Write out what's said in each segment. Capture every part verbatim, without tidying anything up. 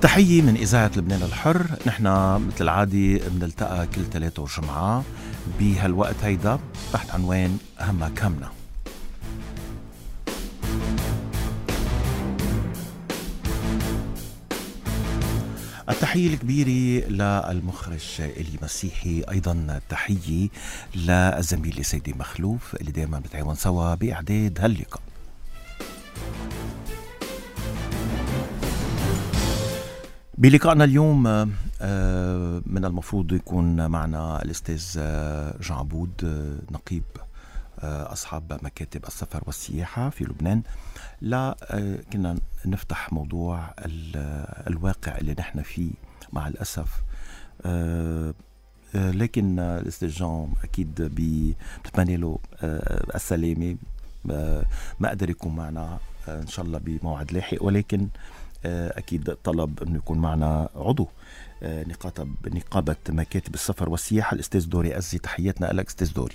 تحية من إذاعة لبنان الحر. نحن مثل العادي بنلتقى كل ثلاثة وجمعة بهالوقت هيدا تحت عنوان همك همنا. التحية الكبيرة للمخرج إلي مسيحي، أيضا تحية للزميل سيدي مخلوف اللي دائما بتعاون سوا بإعداد هاللقاء. بلقائنا اليوم من المفروض يكون معنا الأستاذ جان عبود، نقيب أصحاب مكاتب السفر والسياحة في لبنان. لا كنا نفتح موضوع الواقع اللي نحن فيه مع الأسف، لكن الأستاذ جان أكيد بتمنى له السلامة، ما قدر يكون معنا إن شاء الله بموعد لاحق، ولكن أكيد طلب أنه يكون معنا عضو نقابة نقابة مكاتب السفر والسياحة الأستاذ دوري أزي. تحياتنا لك أستاذ دوري.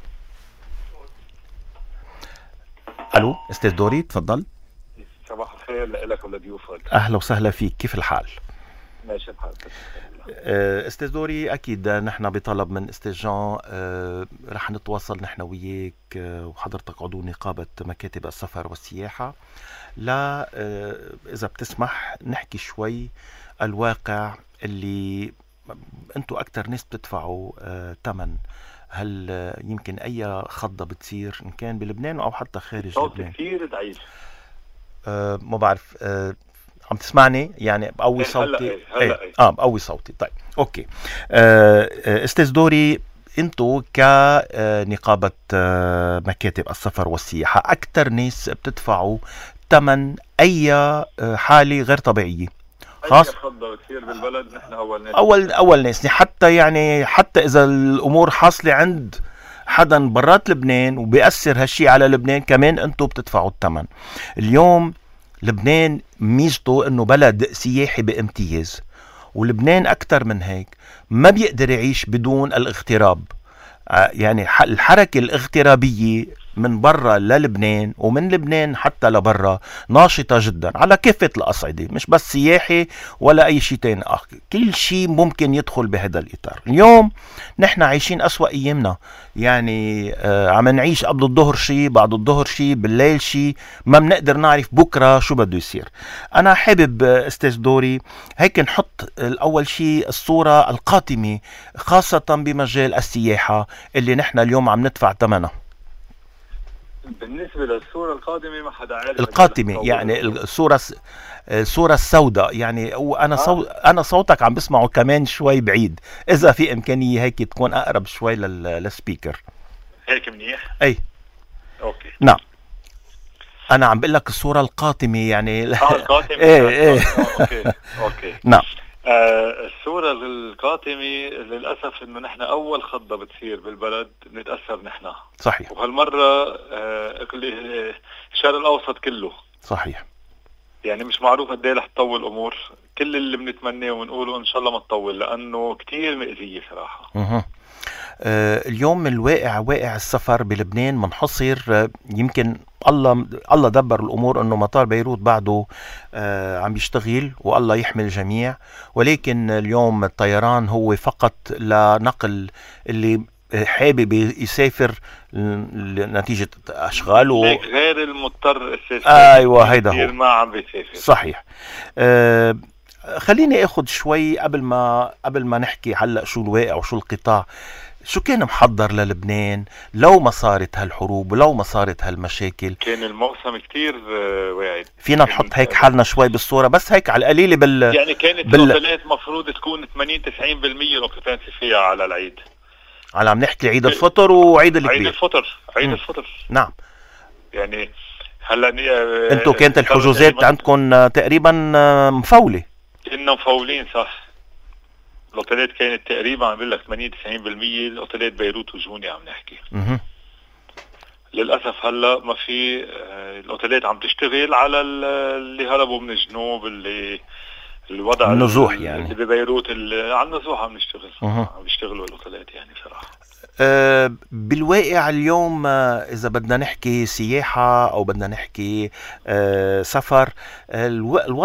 ألو أستاذ دوري، تفضل. صباح الخير لك ولضيوفك. أهلا وسهلا فيك، كيف الحال؟ ماشي الحال. أستاذ دوري، أكيد نحن بطلب من أستاذ جان رح نتواصل نحن وياك وحضرتك عضو نقابة مكاتب السفر والسياحة، لا إذا بتسمح نحكي شوي الواقع اللي أنتوا أكتر ناس بتدفعوا تمن. هل يمكن أي خضة بتصير إن كان بلبنان أو حتى خارج صوت لبنان؟ كثير ضعيف. أه ما بعرف. أه عم تسمعني؟ يعني بقوي صوتي. هلا هلا ايه اه بقوي صوتي. طيب اوكي. أه استاذ دوري، انتو كنقابة مكاتب السفر والسياحة اكتر ناس بتدفعوا ثمن اي حالة غير طبيعية، خاص خضة كثير بالبلد. نحن اول ناس اول اول ناس حتى يعني حتى اذا الامور حاصلة عند حدا برات لبنان وبيأثر هالشي على لبنان، كمان انتو بتدفعوا الثمن. اليوم لبنان ميزته انه بلد سياحي بامتياز، ولبنان اكتر من هيك ما بيقدر يعيش بدون الاغتراب. يعني الحركة الاغترابية من برا للبنان ومن لبنان حتى لبرا ناشطة جدا على كافة الأصعدة، مش بس سياحي ولا أي شيء تاني آخر، كل شيء ممكن يدخل بهذا الإطار. اليوم نحن عايشين أسوأ أيامنا، يعني آه عم نعيش قبل الظهر شيء، بعد الظهر شيء، بالليل شيء، ما بنقدر نعرف بكرة شو بده يصير. أنا حابب آه أستاذ دوري هيك نحط الأول شيء الصورة القاتمة خاصة بمجال السياحة اللي نحن اليوم عم ندفع ثمنها. بالنسبة للصورة القادمة ما حدا عارف القاتمة، يعني الصورة الصورة السوداء. يعني وأنا صو... أنا صوتك عم بسمعه كمان شوي بعيد، إذا في إمكانية هيك تكون أقرب شوي لل... للسبيكر. هيك منيح؟ أي أوكي. نعم، أنا عم بقول لك الصورة القاتمة يعني. آه القاتمة. إيه إيه. أوكي أوكي. نعم. آه الصورة القاتمة للأسف إنه نحن أول خضة بتصير بالبلد نتأثر نحن. صحيح. وهالمرة آه الشرق الأوسط كله. صحيح. يعني مش معروف قد ايه رح تطول أمور. كل اللي بنتمناه ونقوله إن شاء الله ما تطول، لأنه كتير مأذية صراحة. أه. آه اليوم الواقع واقع السفر بلبنان منحصر، آه يمكن الله الله دبر الامور انه مطار بيروت بعده آه عم يشتغل والله يحمي الجميع، ولكن اليوم الطيران هو فقط لنقل اللي حابب يسافر نتيجة اشغاله، غير المضطر اساسا. ايوه هيدا هو ما عم بيسافر. صحيح. آه خليني اخذ شوي قبل ما قبل ما نحكي هلا شو الواقع وشو القطاع. شو كان محضر للبنان لو ما صارت هالحروب ولو ما صارت هالمشاكل؟ كان الموسم كتير واعد. فينا نحط هيك حالنا شوي بالصورة، بس هيك على القليلة بال يعني كانت بال... الأوتيلات مفروض تكون ثمانين تسعين بالمية الأوكيبانسي فيها على العيد. على عم نحكي عيد الفطر وعيد الكبير. عيد الفطر عيد م. الفطر. نعم. يعني هلا انتوا كانت الحجوزات عندكم تقريبا مفولة. كنا مفولين صح. الأوتيلات كانت تقريبا عم بقول لك ثمانين تسعين بالمية الأوتيلات بيروت وجوني عم نحكي. اها. للأسف هلا ما في. الأوتيلات عم تشتغل على اللي هربوا من الجنوب، اللي الوضع النزوح يعني اللي ببيروت على النزوح عم نشتغل. أه. عم يشتغلوا الأوتيلات يعني صراحة. أه بالواقع اليوم إذا بدنا نحكي سياحة أو بدنا نحكي أه سفر، الوضع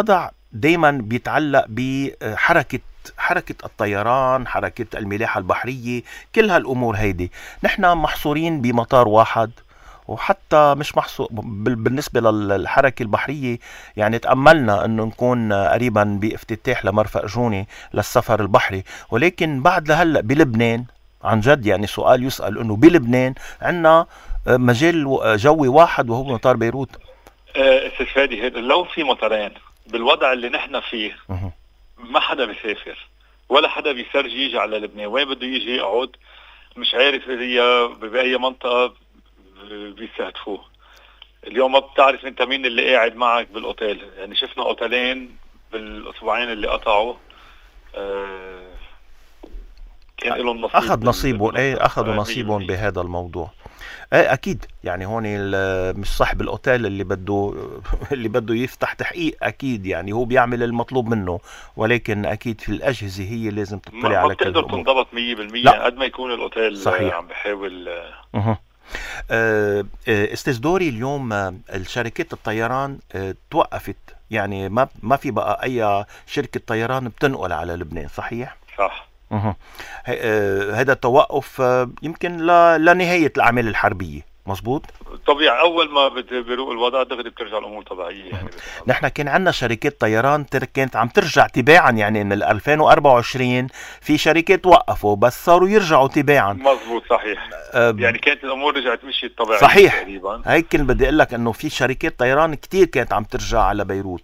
دايما بيتعلق بحركة حركة الطيران، حركة الملاحة البحرية، كل هالأمور هيدي. نحن محصورين بمطار واحد، وحتى مش محصور بالنسبة للحركة البحرية. يعني تأملنا أنه نكون قريبا بافتتاح لمرفق جوني للسفر البحري، ولكن بعد لهلأ بلبنان عن جد يعني سؤال يسأل أنه بلبنان عنا مجال جوي واحد وهو مطار بيروت. استاذ فادي، لو في مطارين بالوضع اللي نحن فيه ما حدا بيسافر ولا حدا بيسرجي يجي على لبنان. وين بده يجي يقعد مش عارف هي بأي منطقة بيستهدفوه. اليوم ما بتعرف انت مين اللي قاعد معك بالاوتيل. يعني شفنا اوتيلين بالاسبوعين اللي قطعوا آه كان لهم نصيب، اخذ نصيبهم. ايه اخذوا نصيبهم بهذا الموضوع. ايه اكيد يعني هون مش صاحب الاوتيل اللي بده اللي بده يفتح تحقيق، اكيد يعني هو بيعمل المطلوب منه، ولكن اكيد في الاجهزه هي لازم تطلع على كل الامور. ما بتقدر تنضبط مية بالمية قد ما يكون الاوتيل صحيح. عم بحاول أه. استاذ دوري، اليوم الشركات الطيران توقفت، يعني ما ما في بقى اي شركه طيران بتنقل على لبنان، صحيح؟ صح. اها هذا التوقف يمكن لنهايه الاعمال الحربيه، مزبوط؟ طبيعي اول ما بيروق الوضع دغري بترجع الامور طبيعيه. يعني نحن كان عندنا شركات طيران كانت عم ترجع تباعا، يعني من ألفين وأربعة وعشرين في شركات وقفوا بس صاروا يرجعوا تباعا. مزبوط صحيح. أه يعني كانت الامور رجعت مشيت طبيعيه صحيح تقريبا. هيك كنت بدي اقول لك انه في شركات طيران كتير كانت عم ترجع على بيروت،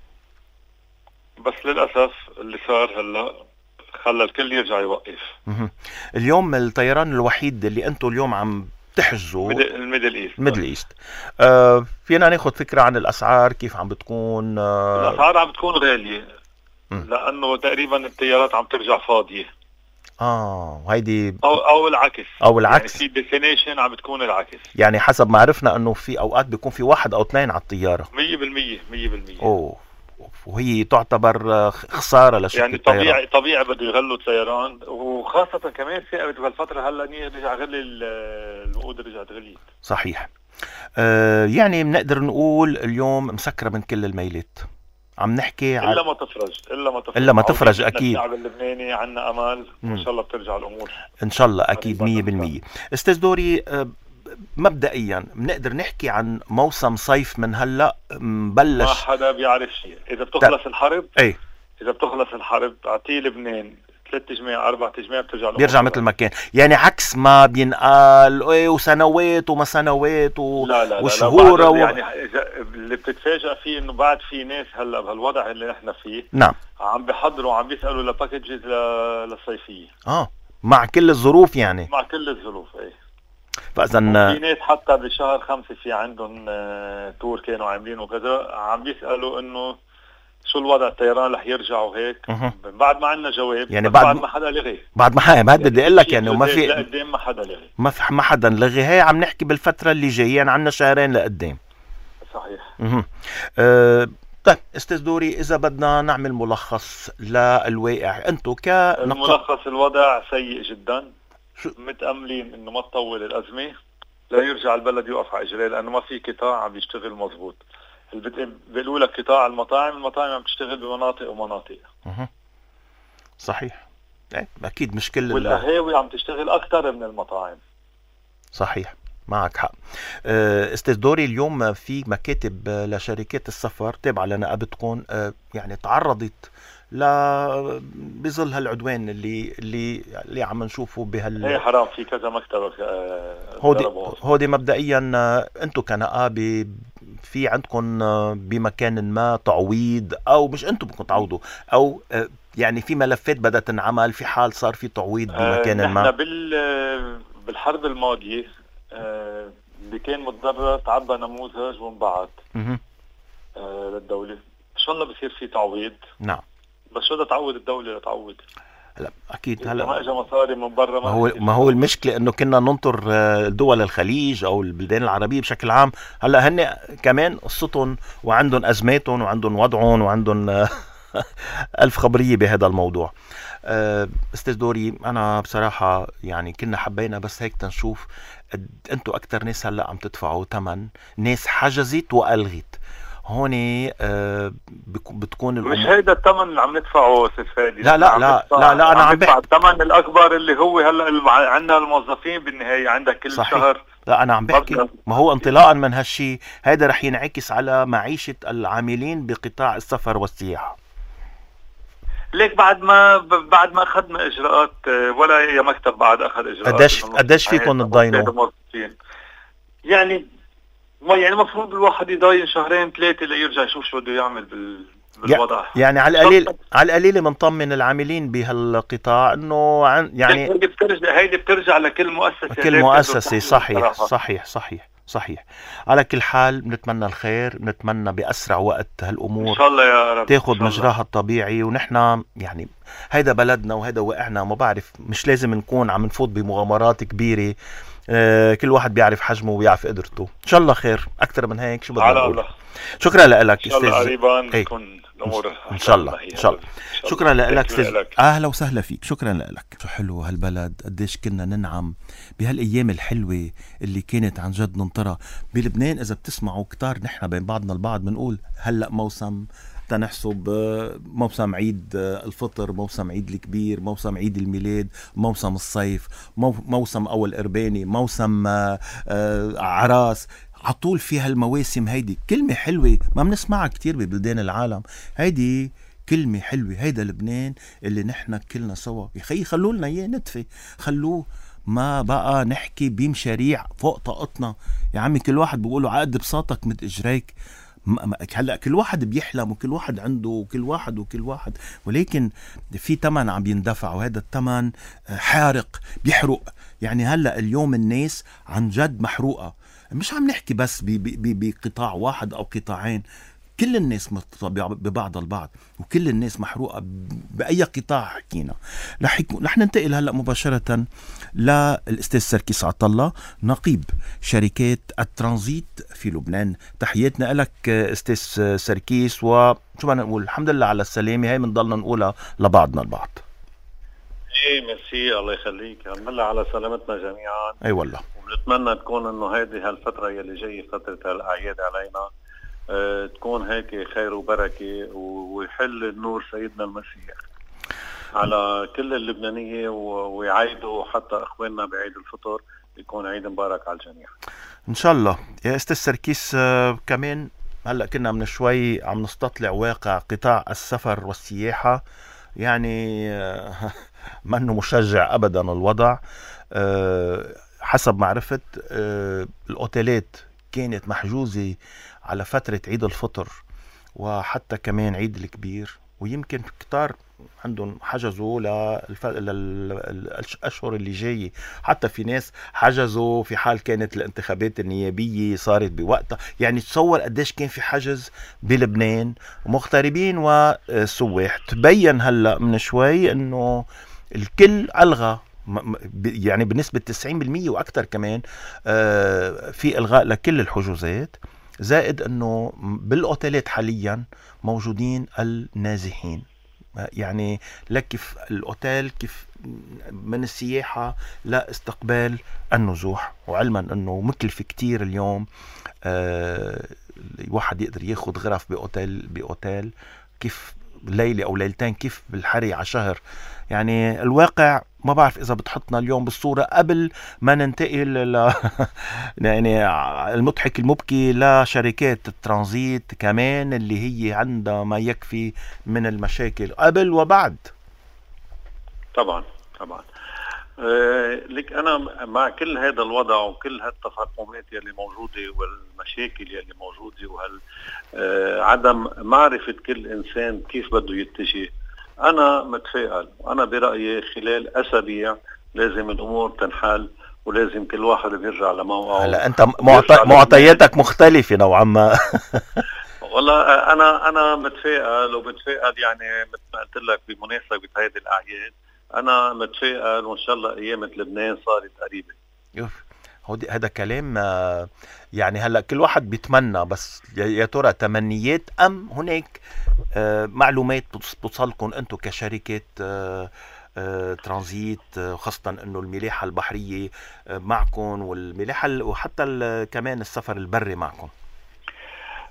بس للاسف اللي صار هلا خلى الكل يرجع يوقف. اليوم الطيران الوحيد اللي انتم اليوم عم تحجزوا الميدل ايست. الميدل ايست. آه فينا ناخذ فكره عن الاسعار كيف عم بتكون؟ آه الاسعار عم بتكون غاليه م. لانه تقريبا الطيارات عم ترجع فاضيه. اه وهيدي او او العكس او العكس يعني في ديستنيشن عم بتكون العكس. يعني حسب ما عرفنا انه في اوقات بيكون في واحد او اثنين على الطياره. مية بالمية مية بالمية. اوه وهي تعتبر خساره لشركه يعني الطيران. طبيعي طبيعي بده يغلوا الطيران، وخاصه كمان في بالفتره هلا رجع غلي الوقود، رجعت غليت. صحيح. آه يعني بنقدر نقول اليوم مسكره من كل الميلات. عم نحكي الا عن... ما تفرج الا ما تفرج الا ما تفرج اكيد. الشعب اللبناني عنا امل وان شاء الله بترجع الامور ان شاء الله اكيد مية بالمية. استاذ دوري، آه مبدئيا بنقدر نحكي عن موسم صيف من هلا مبلش. ما حدا بيعرف شيء. اذا بتخلص الحرب اي اذا بتخلص الحرب اعطيه لبنان ثلاث جماع اربع جماع بترجع بيرجع مثل ما كان. يعني عكس ما بينقال ايه وسنوات وما سنوات و... لا لا وشهور لا و... يعني اللي بتتفاجئ فيه انه بعد في ناس هلا بهالوضع اللي نحن فيه نعم عم بيحضروا عم بيسالوا لباكجز للصيفيه. اه مع كل الظروف يعني مع كل الظروف. ايه فاذا في ناس حتى بشهر خمسة في عندهم تور كانوا عاملين وكذا عم بيسالوا انه شو الوضع، الطيران رح يرجع وهيك. أه. بعد ما عندنا جواب يعني بعد, بعد ما حدا لغي. بعد ما حدا بعد بدي اقول لك يعني وما في لقدام ما حدا لغي. ما في ما حدا لغي. هي عم نحكي بالفتره اللي جايه، يعني عندنا شهرين لقدام. صحيح. اها أه طيب استاذ دوري، اذا بدنا نعمل ملخص للواقع انتم ك الملخص الوضع سيء جدا. متاملين انه ما تطول الازمه لا يرجع البلد يوقف على اجريه، لانه ما في قطاع عم بيشتغل مزبوط. بيقولوا لك قطاع المطاعم المطاعم عم تشتغل بمناطق ومناطق. اها صحيح. اكيد مش كل والقهاوي عم تشتغل اكثر من المطاعم. صحيح معك حق. استاذ دوري، اليوم في مكاتب لشركات السفر تابعه لنقابتكم يعني تعرضت ل بظل هالعدوان اللي اللي اللي عم نشوفه بهال ايه حرام في كذا مكتب. هودي هودي مبدئيا انتم كنقابه في عندكم بمكان ما تعويض، او مش انتم بدكم تعوضوا، او يعني في ملفات بدها تنعمل في حال صار في تعويض بمكان اه ما؟ نحن بال بالحرب الماضيه اه اللي كان متضرر تعبى نموذج وانبعث اه للدوله. ان شاء الله بصير في تعويض. نعم بس شو بدها تعوض الدوله لتعوض؟ هلا اكيد هلا ما اجى مصاري من برا. ما هو ما هو المشكله انه كنا ننطر دول الخليج او البلدان العربيه بشكل عام. هلا هن كمان قصتهم وعندهم ازماتهم وعندهم وضعهم وعندهم الف خبريه بهذا الموضوع. استاذ دوري، انا بصراحه يعني كنا حبينا بس هيك تنشوف انتوا اكثر ناس هلا عم تدفعوا ثمن، ناس حجزت والغت. هون آه بتكون مش هيدا الثمن اللي عم ندفعه سيد فادي. لا لا لا لا لا انا عم بدفع الثمن الاكبر اللي هو هلا عندنا الموظفين بالنهايه عندك كل صحيح. شهر. لا انا عم بحكي ما هو انطلاقا من هالشي هيدا رح ينعكس على معيشه العاملين بقطاع السفر والسياحه. ليك بعد ما بعد ما اخذنا اجراءات ولا يا مكتب بعد اخذ اجراءات قديش قديش فيكم تضاينوا؟ يعني ما يعني المفروض الواحد يضاين شهرين ثلاثه ليرجع يشوف شو بده يعمل بال بالوضع. يعني على القليل على القليل بنطمن العاملين بهالقطاع انه يعني هيدي بترجع هيدي بترجع لكل مؤسسه كل مؤسسه. صحيح صحيح صحيح صحيح. على كل حال بنتمنى الخير، بنتمنى باسرع وقت هالامور ان شاء الله يا رب تاخذ مجراها الطبيعي. ونحن يعني هيدا بلدنا وهيدا وقعنا، ما بعرف مش لازم نكون عم نفوت بمغامرات كبيره. آه كل واحد بيعرف حجمه وبيعرف قدرته. ان شاء الله خير، اكثر من هيك شو بدنا نقول. شكرا لك استاذ. ان شاء الله قريبا تكون الامور ان شاء الله ان شاء الله. شكرا لك استاذ. اهلا وسهلا فيك. شكرا لك. شو حلو هالبلد، قديش كنا ننعم بهالايام الحلوه اللي كانت عن جد ننطرها بلبنان. اذا بتسمعوا كتار نحن بين بعضنا البعض بنقول هلا موسم تنحسب موسم عيد الفطر، موسم عيد الكبير، موسم عيد الميلاد، موسم الصيف، موسم اول ارباني، موسم عراس. عطول فيها المواسم. هيدي كلمة حلوة ما بنسمعها كتير ببلدان العالم. هيدي كلمة حلوة. هيدا لبنان اللي نحن كلنا سوا. يا خي خلوا لنا اياه ندفي، خلوه ما بقى نحكي بمشاريع فوق طاقتنا. يا عمي كل واحد بيقولوا عقد بساطك مد اجريك. هلا كل واحد بيحلم وكل واحد عنده وكل واحد وكل واحد، ولكن في ثمن عم يندفع وهذا الثمن حارق بيحرق. يعني هلا اليوم الناس عن جد محروقة. مش عم نحكي بس بقطاع واحد أو قطاعين، كل الناس مرتبطة ببعض البعض وكل الناس محروقة بأي قطاع حكينا. رح رح ننتقل هلأ مباشرة للأستاذ سركيس عطلة، نقيب شركات الترانزيت في لبنان. تحياتنا لك أستاذ سركيس، وشو بدنا نقول الحمد لله على السلامة. هاي بنضلنا نقولها لبعضنا البعض. ايه ميرسي، الله يخليك. الحمد لله على سلامتنا جميعا. اي أيوة والله. ونتمنى تكون انه هذه هالفتره يلي جايه فتره الاعياد علينا أه تكون هيك خير وبركه ويحل النور سيدنا المسيح على كل اللبنانيه، ويعيدوا حتى اخواننا بعيد الفطر يكون عيد مبارك على الجميع ان شاء الله. يا استاذ سركيس، آه كمان هلا كنا من شوي عم نستطلع واقع قطاع السفر والسياحه. يعني آه منه مشجع ابدا الوضع. آه حسب ما عرفت آه الاوتيلات كانت محجوزة على فترة عيد الفطر وحتى كمان عيد الكبير، ويمكن كتار عندهم حجزوا للأشهر اللي جاية. حتى في ناس حجزوا في حال كانت الانتخابات النيابية صارت بوقتها. يعني تصور قديش كان في حجز بلبنان، مغتربين وسواح. تبين هلأ من شوي انه الكل ألغى، يعني بنسبة تسعين بالمية وأكثر كمان في إلغاء لكل الحجوزات. زائد أنه بالأوتيلات حاليا موجودين النازحين. يعني لكيف الأوتيل كيف من السياحة لا استقبال النزوح، وعلما أنه مكلف كتير اليوم الواحد يقدر ياخد غرف بأوتيل بأوتيل كيف ليلة أو ليلتين كيف بالحري على شهر. يعني الواقع ما بعرف إذا بتحطنا اليوم بالصورة قبل ما ننتقل ل يعني المضحك المبكي لشركات الترانزيت كمان اللي هي عندها ما يكفي من المشاكل قبل وبعد. طبعا طبعا. أه لك أنا مع كل هذا الوضع وكل هالتفاقمات يلي موجودة والمشاكل يلي موجودة وهال أه عدم معرفة كل إنسان كيف بده يتجه، أنا متفائل. أنا برأيي خلال أسابيع لازم الأمور تنحل ولازم كل واحد بيرجع لموقعه. هلا أنت معطياتك مختلفة نوعا ما. والله أنا أنا متفائل وبتفائل، يعني مثل ما قلت لك بمناسبة هذه الأعياد أنا متفائل وإن شاء الله أيام لبنان صارت قريبة. يوف هذا كلام يعني. هلا كل واحد بيتمنى، بس يا ترى تمنيات أم هناك آه معلومات بتصلكم أنتم كشركة آه آه ترانزيت، خاصة أنه الملاحة البحرية آه معكم والملاحة وحتى كمان السفر البري معكم؟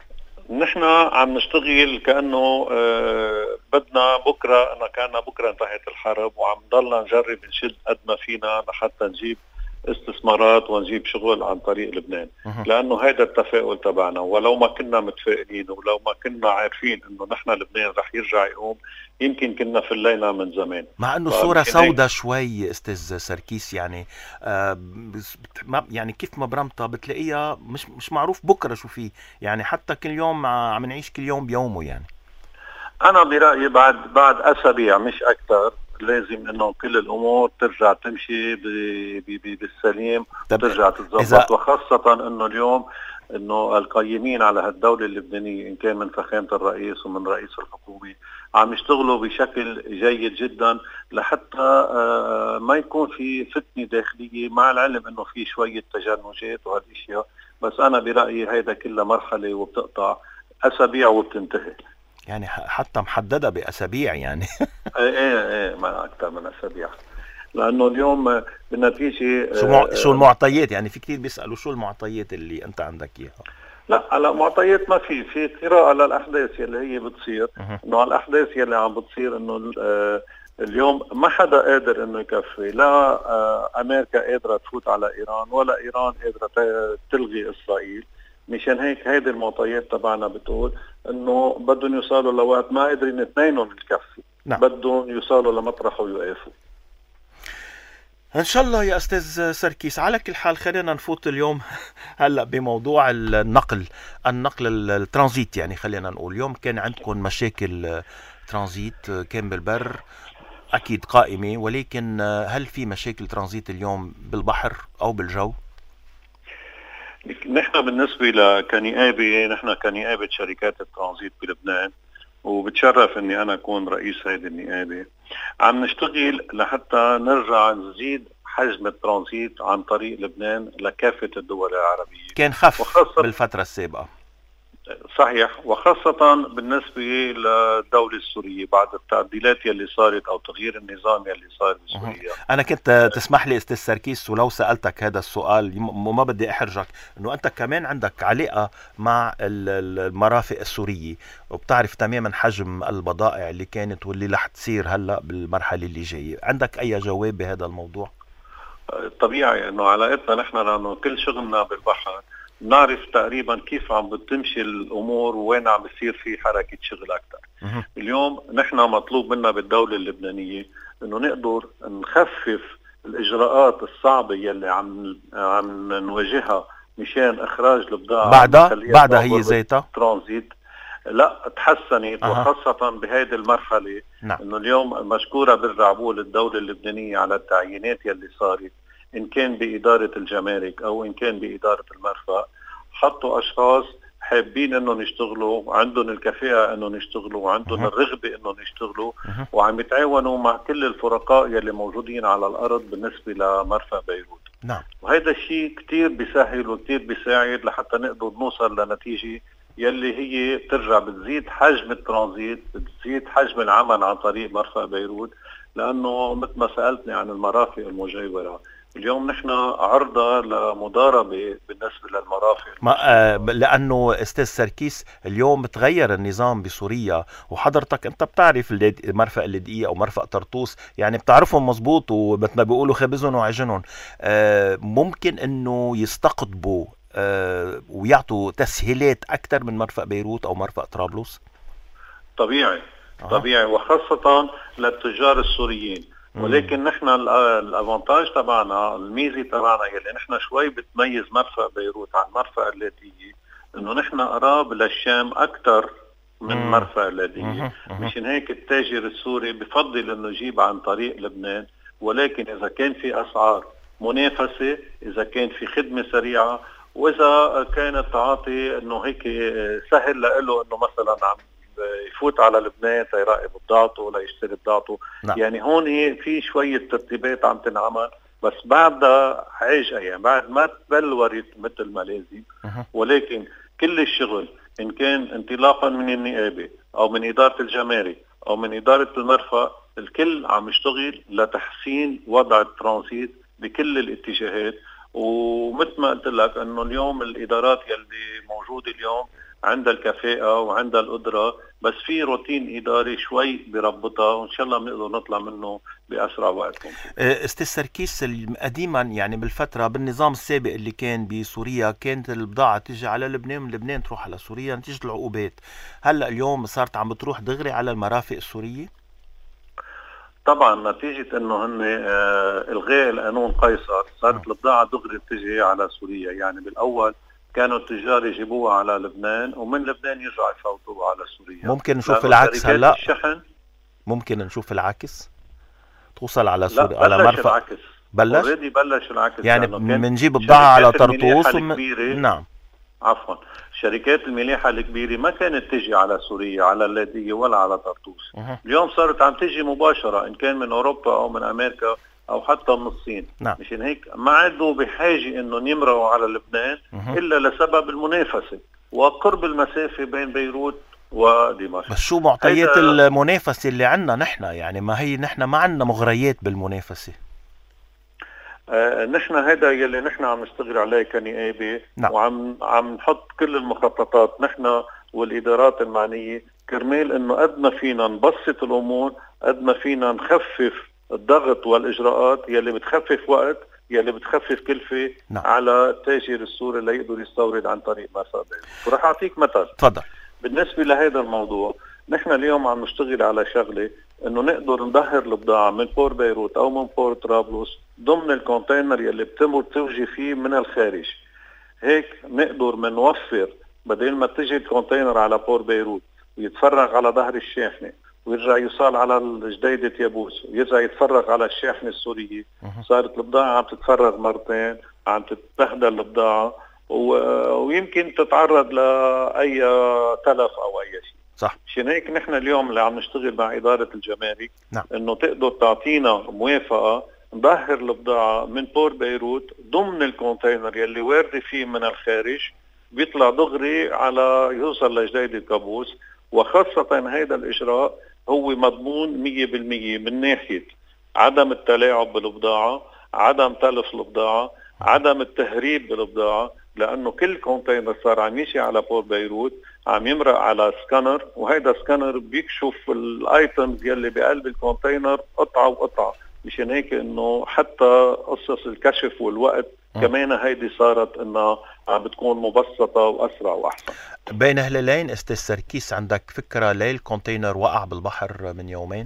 نحن عم نشتغل كأنه آه بدنا بكرة، أنا كان بكرة انتهت الحرب، وعم ضلنا نجرب نشد قد ما فينا لحتى نجيب استثمارات ونجيب شغل عن طريق لبنان، لأنه هذا التفاؤل تبعنا. ولو ما كنا متفائلين ولو ما كنا عارفين أنه نحن لبنان رح يرجع يقوم، يمكن كنا في الليلة من زمان. مع أنه صورة سوداء شوي أستاذ سركيس، يعني آه يعني كيف ما برمتها بتلاقيها مش مش معروف بكرة شو فيه، يعني حتى كل يوم عم نعيش كل يوم بيومه. يعني أنا برأيي بعد بعد أسابيع مش أكثر لازم انه كل الامور ترجع تمشي بالسليم، ترجع تتظبط. إذا... وخاصة انه اليوم انه القيمين على هالدولة اللبنانية ان كان من فخامة الرئيس ومن رئيس الحكومة عم يشتغلوا بشكل جيد جدا لحتى ما يكون في فتنة داخلية، مع العلم انه في شوية تجنجات وهالاشياء، بس انا برأيي هيدا كلها مرحلة وبتقطع اسابيع وبتنتهي. يعني حتى محددة بأسابيع يعني. ايه ايه ايه ما أكثر من أسابيع، لأنه اليوم بالنتيجة شو مع... شو المعطيات؟ يعني في كتير بيسألوا شو المعطيات اللي أنت عندك إياها؟ لا على معطيات ما في في قراءة للأحداث اللي هي بتصير، إنه الأحداث اللي عم بتصير إنه اليوم ما حدا قادر إنه يكفي، لا أمريكا قادرة تفوت على إيران ولا إيران قادرة تلغي إسرائيل. مشان هيك هيدي المعطيات تبعنا بتقول انه بدهم يوصلوا لوقت ما قادرين اثنينهم يكفي، نعم. بدهم يوصلوا لمطرح ويوقفوا ان شاء الله يا استاذ سركيس. على كل حال خلينا نفوت اليوم هلا بموضوع النقل النقل الترانزيت. يعني خلينا نقول اليوم كان عندكم مشاكل ترانزيت كان بالبر اكيد قائمة، ولكن هل في مشاكل ترانزيت اليوم بالبحر او بالجو؟ نحن بالنسبة لكنيابة، نحن كنيابة شركات الترانزيت بلبنان، وبتشرف اني انا اكون رئيس هذه النيابة، عم نشتغل لحتى نرجع نزيد حجم الترانزيت عن طريق لبنان لكافة الدول العربية. كان خف بالفترة السابقة. صحيح، وخاصة بالنسبة للدولة السورية بعد التعديلات يلي صارت أو تغيير النظام يلي صار بسوريا. أنا كنت تسمح لي أستاذ سركيس ولو سألتك هذا السؤال وما بدي أحرجك، أنه أنت كمان عندك علاقة مع المرافق السورية وبتعرف تماما حجم البضائع اللي كانت واللي رح تصير هلأ بالمرحلة اللي جاية. عندك أي جواب بهذا الموضوع؟ طبيعي أنه علاقتنا نحن لأنه كل شغلنا بالبحر نعرف تقريبا كيف عم بتمشي الامور وين عم بيصير في حركه شغل اكثر. اليوم نحن مطلوب منا بالدوله اللبنانيه انه نقدر نخفف الاجراءات الصعبه يلي عم عم نواجهها مشان اخراج البضاعه. بعدها بعدها هي ذاتها ترانزيت لا تحسنت. أه. وخاصه بهيدي المرحله. نعم. انه اليوم مشكوره بالرعبول الدوله اللبنانيه على التعيينات يلي صارت، إن كان بإدارة الجمارك أو إن كان بإدارة المرفأ، حطوا أشخاص حابين إنهم يشتغلوا، عندهم الكفاءة إنهم يشتغلوا، وعندهم الرغبة إنهم يشتغلوا، وعم يتعاونوا مع كل الفرقاء يلي موجودين على الأرض بالنسبة لمرفأ بيروت. نعم. وهذا الشيء كتير بيسهل وكتير بيساعد لحتى نقدر نوصل لنتيجة يلي هي ترجع بتزيد حجم الترانزيت، بتزيد حجم العمل عن طريق مرفأ بيروت، لأنه مثل ما سألتني عن المرافق المجاورة، اليوم نحن عرضة لمضاربة بالنسبة للمرافق. ما آه لأنه أستاذ سركيس اليوم تغير النظام بسوريا، وحضرتك أنت بتعرف مرفق اللدقية أو مرفق طرطوس، يعني بتعرفهم مزبوط ومثل ما بيقولوا خبزهم وعجنهم. آه ممكن أنه يستقطبوا آه ويعطوا تسهيلات أكثر من مرفق بيروت أو مرفق طرابلس؟ طبيعي. آه. طبيعي، وخاصة للتجار السوريين. ولكن نحن الافانتاج تبعنا، الميزه تبعنا يلي نحن شوي بتميز مرفق بيروت عن مرفق اللادية، انه نحن قراب للشام اكثر من مم. مرفق اللادية. مشان هيك التاجر السوري بفضل انه يجيب عن طريق لبنان، ولكن اذا كان في اسعار منافسه، اذا كان في خدمه سريعه، واذا كان التعاطي انه هيك سهل له انه مثلا عم يفوت على لبنان ليراقب بضاعته ليشتري بضاعته. نعم. يعني هون في شوية ترتيبات عم تنعمل، بس بعدها عيش ايام بعد ما تبلورت مثل ما لازم. ولكن كل الشغل ان كان انطلاقا من النيابة او من ادارة الجمارك او من ادارة المرفأ، الكل عم يشتغل لتحسين وضع الترانزيت بكل الاتجاهات. ومثل ما قلت لك انه اليوم الادارات يلي موجودة اليوم عندها الكفاءة وعندها القدرة، بس في روتين إداري شوي بربطها، وإن شاء الله بنقدر نطلع منه بأسرع وقت ممكن. استاذ سركيس، قديما يعني بالفترة بالنظام السابق اللي كان بسوريا كانت البضاعة تيجي على لبنان، من لبنان تروح على سوريا نتيجة العقوبات. هلأ اليوم صارت عم بتروح دغري على المرافق السورية؟ طبعا نتيجة انه هن آه الغاء القانون قيصر صارت البضاعة دغري بتجي على سوريا. يعني بالاول كانوا التجار يجيبوها على لبنان ومن لبنان يرجعوا يفوتوها على سوريا. ممكن نشوف العكس هلا؟ الشحن ممكن نشوف العكس توصل على سوريا على مرفق؟ العكس. بلش بلش العكس، يعني بنجيب بضاعة على طرطوس ومن... نعم عفوا الشركات الملاحة الكبيرة ما كانت تجي على سوريا على اللاذقية ولا على طرطوس. أه. اليوم صارت عم تجي مباشرة إن كان من أوروبا أو من أمريكا أو حتى من الصين. نعم. مشان هيك ما عادوا بحاجة إنه يمرقوا على لبنان أه. إلا لسبب المنافسة وقرب المسافة بين بيروت ودمشق. بس شو معطيات المنافسة اللي عنا نحن؟ يعني ما هي نحن ما عنا مغريات بالمنافسة. آه نحن هذا يلي نحن عم نشتغل عليه كنيابة. نعم. وعم عم نحط كل المخططات نحن والإدارات المعنية كرمال إنه قد ما فينا نبسط الأمور قد ما فينا نخفف الضغط والإجراءات يلي بتخفف وقت يلي بتخفف كلفة. نعم. على التاجر السوري اللي يقدر يستورد عن طريق مرفق بيروت. ورح أعطيك مثل. تفضل. بالنسبة لهذا الموضوع نحن اليوم عم نشتغل على شغلة انه نقدر نظهر البضاعة من بور بيروت او من بور طرابلس ضمن الكونتينر يلي بتمر توجي فيه من الخارج. هيك نقدر منوفر بدل ما تجي الكونتينر على بور بيروت ويتفرغ على ظهر الشاحنة ويرجع يوصل على الجديدة يابوس ويرجع يتفرغ على الشاحنة السورية. صارت البضاعة عم تتفرغ مرتين، عم تتبهدل البضاعة ويمكن تتعرض لأي تلف أو أي شيء. صح. عشان هيك نحن اليوم اللي عم نشتغل مع إدارة الجمارك. نعم. إنه تقدر تعطينا موافقة نظهر البضاعة من بور بيروت ضمن الكونتينر يلي وارد فيه من الخارج بيطلع دغري على يوصل لجديدة كابوس. وخاصة هذا الإجراء هو مضمون مية بالمية من ناحية عدم التلاعب بالبضاعة، عدم تلف البضاعة، عدم التهريب بالبضاعة، لأنه كل كونتينر صار عم يمشي على بور بيروت عم يمرق على سكانر، وهيدا سكانر بيكشف الايتمز يلي بقلب الكونتينر قطعة وقطعة. مشان هيك انه حتى قصص الكشف والوقت م. كمان هيدي صارت انها عم بتكون مبسطة واسرع واحسن. بين هلالين استاذ سركيس، عندك فكرة ليه الكونتينر وقع بالبحر من يومين؟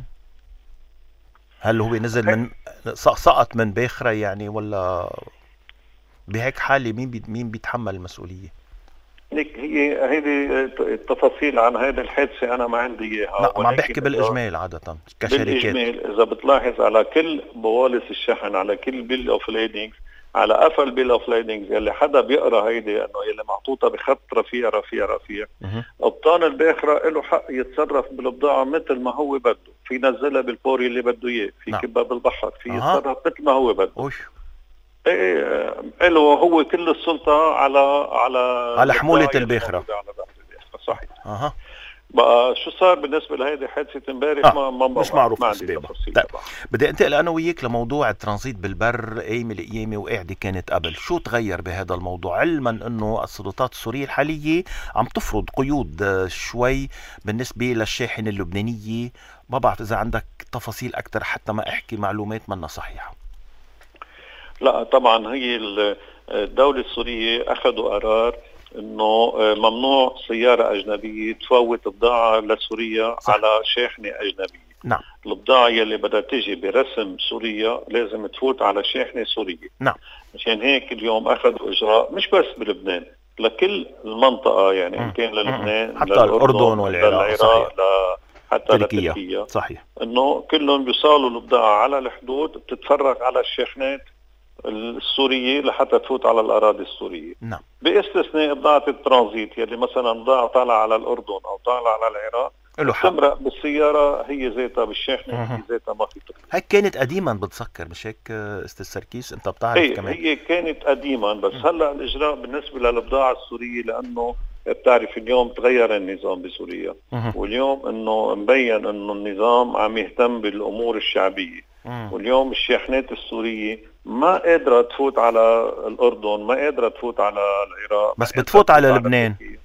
هل هو نزل من سقط من باخرة يعني، ولا بهيك حالة مين بي مين بيتحمل المسؤولية؟ هي هيدي التفاصيل عن هذه الحادثة أنا ما عندي إياها. لا ما بحكي بالإجمال عادة كشركات. بالإجمال إذا بتلاحظ على كل بوالص الشحن، على كل بيل أوف ليدنجز، على قفل بيل أوف ليدنجز يلي حدا بيقرأ هيدي إنه يلي محطوطة بخط رفيع رفيع رفيع، قبطان الباخرة له حق يتصرف بالبضاعة مثل ما هو بده، في نزلها بالبور اللي بده إياه، في نعم. كبها بالبحر، في أه. يتصرف مثل ما هو بده. أوش. ايه له هو كل السلطة على على على حمولة الباخرة. على ظهر الباخرة صحيح. اها بقى شو صار بالنسبة لهيدي حادثة امبارح؟ آه. ما مش معروف اسبابها. طيب. بدي انتقل انا وياك لموضوع الترانزيت بالبر. ايام القيامة وقاعدة كانت قبل، شو تغير بهذا الموضوع علما انه السلطات السورية الحالية عم تفرض قيود شوي بالنسبة للشاحنة اللبنانية؟ ما بعرف اذا عندك تفاصيل اكثر حتى ما احكي معلومات منا صحيحة. لا طبعا هي الدولة السورية أخذوا قرار إنه ممنوع سيارة أجنبية تفوت بضاعة لسوريا. صح. على شاحنة أجنبية. نعم. البضاعة يلي بدها تيجي برسم سوريا لازم تفوت على شاحنة سورية. نعم. مشان هيك اليوم أخذوا إجراء مش بس بلبنان، لكل المنطقة يعني إن كان للبنان حتى الأردن والعراق صحيح. حتى لتركيا صحيح. إنه كلهم بيصالوا البضاعة على الحدود بتتفرغ على الشاحنات السورية لحتى تفوت على الأراضي السورية. نعم. باستثناء بضاعة الترانزيت يلي مثلا بضاعة طالعة على الأردن أو طالعة على العراق تمرق بالسيارة هي ذاتها بالشاحنة هي ذاتها ما في تقليد. هيك كانت قديما بتسكر مش هيك استاذ سركيس؟ انت بتعرف هي كمان هي كانت قديما بس م. هلا الإجراء بالنسبة للبضاعة السورية لأنه بتعرف اليوم تغير النظام بسوريا م. واليوم انه مبين انه النظام عم يهتم بالأمور الشعبية م. واليوم الشاحنات السورية ما قادرة تفوت على الأردن، ما قادرة تفوت على العراق، بس بتفوت على لبنان.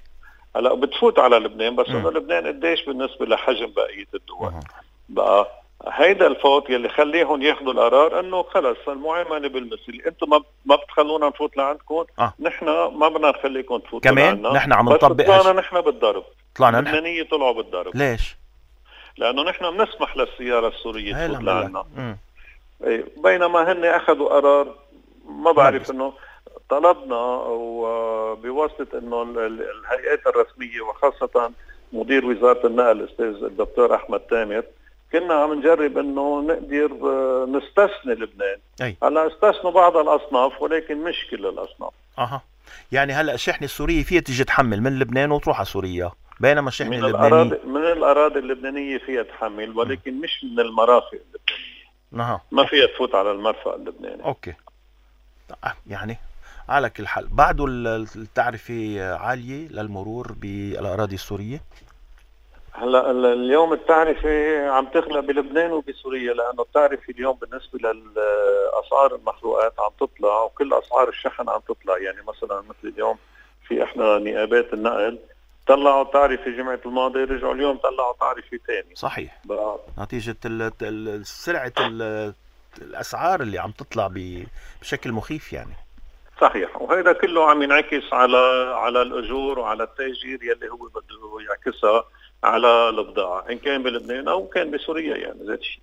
هلا بتفوت على لبنان، بس انه لبنان قديش بالنسبه لحجم بقيه الدول. بقى هيدا الفوت يلي خليهم ياخذوا القرار انه خلص المعامله بالمثل، انتم ما ما بتخلونا نفوت لعندكم، آه. نحن ما بدنا نخليكم تفوتوا كمان نحن عم نطبق. طلعنا نحن بالضرب، طلعنا اللبنانيه طلعوا بالضرب. ليش؟ لانه نحن بنسمح للسياره السوريه تفوت لعنا، إيه. بينما هن اخذوا قرار ما بعرف انه طلبنا وبواسطه انه الهيئات الرسميه وخاصه مدير وزاره النقل الاستاذ الدكتور احمد تامر، كنا عم نجرب انه نقدر نستثني لبنان. أي. هلا استثنوا بعض الاصناف ولكن مش كل الاصناف. اها يعني هلا الشحنه السوريه فيها تيجي تحمل من لبنان وتروح على سوريا، بينما الشحنه من اللبنانيه الأراضي من الاراضي اللبنانيه فيها تحمل، ولكن مش من المرافق اللبنانيه. أه. ما فيها تفوت على المرفأ اللبناني. اوكي. يعني على كل حال بعده التعرفه عاليه للمرور بالاراضي السوريه. هلا اليوم التعرفه عم تغلى بلبنان وبسوريا، لانه التعرفه اليوم بالنسبه للاسعار المخلوقات عم تطلع وكل اسعار الشحن عم تطلع. يعني مثلا مثل اليوم في احنا نيابات النقل طلعوا تعرفه جمعه الماضي، رجعوا اليوم طلعوا تعرفه ثاني. صحيح. بقى. نتيجه سرعه الاسعار اللي عم تطلع بشكل مخيف يعني. صحيح، وهذا كله عم ينعكس على على الاجور وعلى التاجير يلي هو بده يعكسها على البضاعة إن كان بلبنان أو كان بسوريا، يعني ذات الشيء.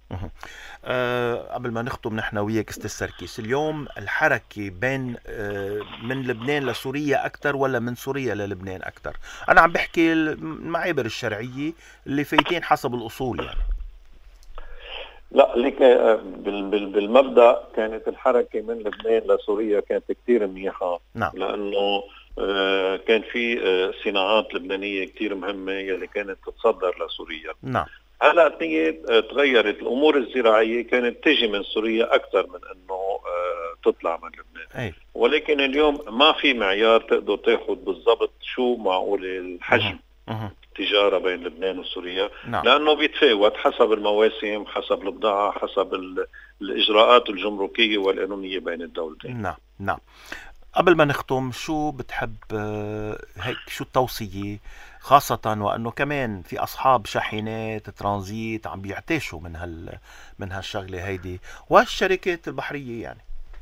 أه قبل ما نختم نحن وياك استاذ سركيس، اليوم الحركة بين أه من لبنان لسوريا أكثر ولا من سوريا للبنان أكثر؟ أنا عم بحكي المعابر الشرعية اللي فايتين حسب الأصول يعني. لا ليك بالمبدأ كانت الحركة من لبنان لسوريا كانت كتير منيحة. نعم. لأنه كان في صناعات لبنانية كتير مهمة يلي كانت تتصدر لسوريا. نعم. هلا تغيرت الأمور الزراعية، كانت تجي من سوريا أكثر من أنه تطلع من لبنان. أي. ولكن اليوم ما في معيار تقدر تاخذ بالضبط شو معقول الحجم التجارة بين لبنان وسوريا. نعم. لأنه بيتفاوت حسب المواسم، حسب البضاعة، حسب الإجراءات الجمركية والقانونية بين الدولتين. نعم نعم. قبل ما نختم، شو بتحب هيك شو التوصية، خاصة وأنه كمان في أصحاب شاحنات ترانزيت عم بيعتاشوا من هال من هالشغلة هيدي والشركات البحرية يعني؟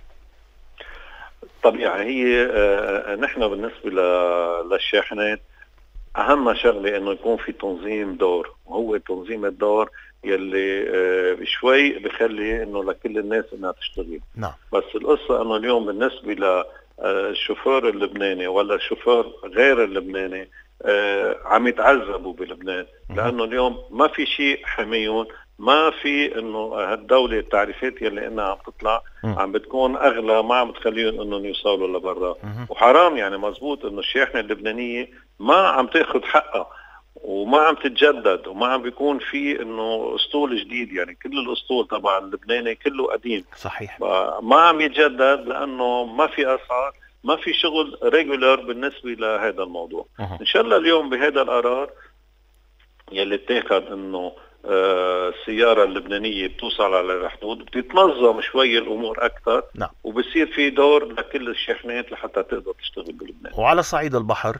طبيعي هي آه نحن بالنسبة للشاحنات أهم شغلة إنه يكون في تنظيم دور، وهو تنظيم الدور يلي آه شوي بخلي إنه لكل الناس إنها تشتغل. نعم. بس القصة إنه اليوم بالنسبة ل الشوفير اللبناني ولا الشوفير غير اللبناني آه عم يتعذبوا بلبنان، لأنه اليوم ما في شيء حميون، ما في إنه هالدولة التعريفات يلي إنها عم تطلع عم بتكون أغلى، ما عم بتخليهم إنه يوصلوا لبرا. وحرام يعني مزبوط إنه الشاحنة اللبنانية ما عم تأخذ حقها وما عم تتجدد وما عم بيكون في انه اسطول جديد. يعني كل الاسطول طبعا اللبناني كله قديم. صحيح. ما عم يتجدد لانه ما في اسعار، ما في شغل ريجولر بالنسبه لهذا الموضوع. أه. ان شاء الله اليوم بهذا القرار يلي اتاخذ انه آه السياره اللبنانيه بتوصل على الحدود، بتتنظم شوي الامور اكثر. نعم. وبصير في دور لكل الشاحنات لحتى تقدر تشتغل بلبنان. وعلى صعيد البحر،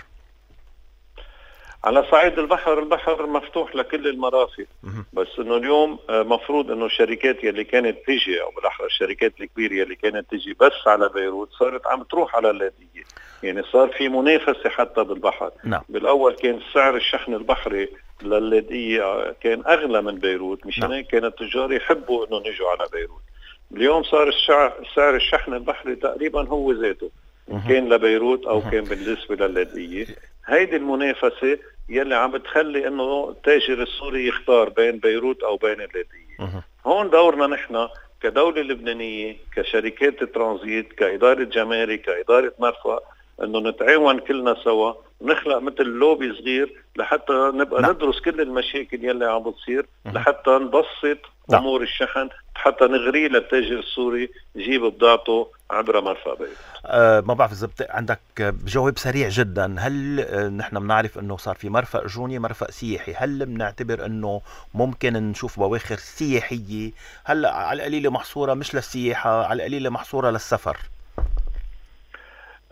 على صعيد البحر، البحر مفتوح لكل المرافق. بس انه اليوم مفروض انه الشركات يلي كانت تيجي، او بالاحرى الشركات الكبيره يلي كانت تيجي بس على بيروت صارت عم تروح على اللاذقيه. يعني صار في منافسه حتى بالبحر. نعم. بالاول كان سعر الشحن البحري لللاذقيه كان اغلى من بيروت، مشان هيك كان التجار يحبوا انه يجوا على بيروت. اليوم صار سعر الشحن البحري تقريبا هو ذاته، إن كان لبيروت او كان بالنسبه لللاذقيه. هيدي المنافسه يلي عم بتخلي انه التاجر السوري يختار بين بيروت او بين اللاذقيه. هون دورنا نحن كدوله لبنانيه، كشركات ترانزيت، كاداره جمارك، كاداره مرفأ، انه نتعاون كلنا سوا، نخلق مثل لوبي صغير لحتى نبقى لا. ندرس كل المشاكل يلي عم بتصير لحتى نبسط لا. امور الشحن، حتى نغري للتاجر السوري يجيب بضاعته عبر مرفأ بيروت. أه ما بعرف اذا عندك جواب سريع جدا. هل أه نحن بنعرف انه صار في مرفأ جوني، مرفأ سياحي، هل بنعتبر انه ممكن نشوف بواخر سياحيه هلا على القليله محصوره مش للسياحه، على القليله محصوره للسفر؟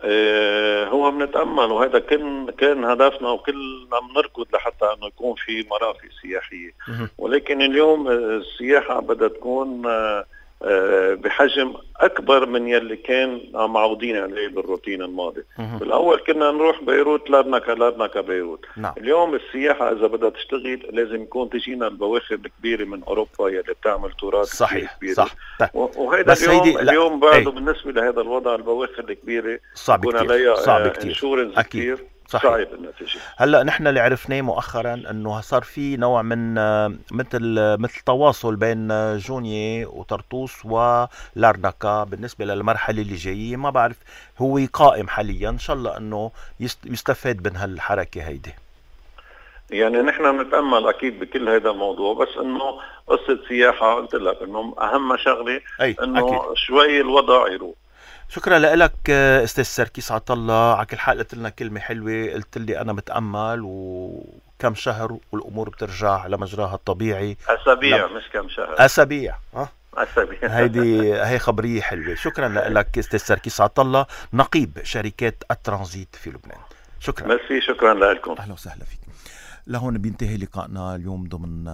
آه هو بنتامل، وهذا كان كان هدفنا وكلنا بنركض لحتى انه يكون في مرافق سياحيه، ولكن اليوم السياحه بدها تكون آه بحجم اكبر من يلي كان معودين عليه بالروتين الماضي. بالاول كنا نروح بيروت لارناكا لارناكا بيروت. نعم. اليوم السياحه اذا بدها تشتغل لازم يكون تجينا البواخر الكبيره من اوروبا يلي بتعمل تراث صحيح كبير. صح. وهذا اليوم اليوم بعده بالنسبه لهذا الوضع البواخر الكبيره صعب كثير صعب كثير اكيد صحيح. صعب النتيجة. هلا نحن اللي عرفناه مؤخرا انه صار في نوع من مثل مثل تواصل بين جونيي وطرطوس ولارناكا بالنسبه للمرحله اللي جايه، ما بعرف هو قائم حاليا، ان شاء الله انه يستفاد من هالحركه هيدي. يعني نحن نتامل اكيد بكل هذا الموضوع، بس انه قصه سياحه قلت لك انه اهم شغله انه شوي الوضع يروق. شكرا لك استاذ سركيس عطله. على كل حال قلت لنا كلمه حلوه، قلت لي انا متامل وكم شهر والامور بترجع لمجراها الطبيعي. اسابيع لم... مش كم شهر، اسابيع. ها اسابيع. هيدي هي خبريه حلوه. شكرا لك استاذ سركيس عطله، نقيب شركات الترانزيت في لبنان. شكرا. ميرسي، شكرا لكم. اهلا وسهلا فيك. لهون بينتهي لقائنا اليوم ضمن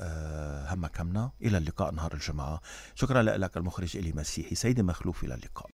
همك همنا. الى اللقاء نهار الجمعه. شكرا لك المخرج إلي مسيحي. سيدي مخلوف، الى اللقاء.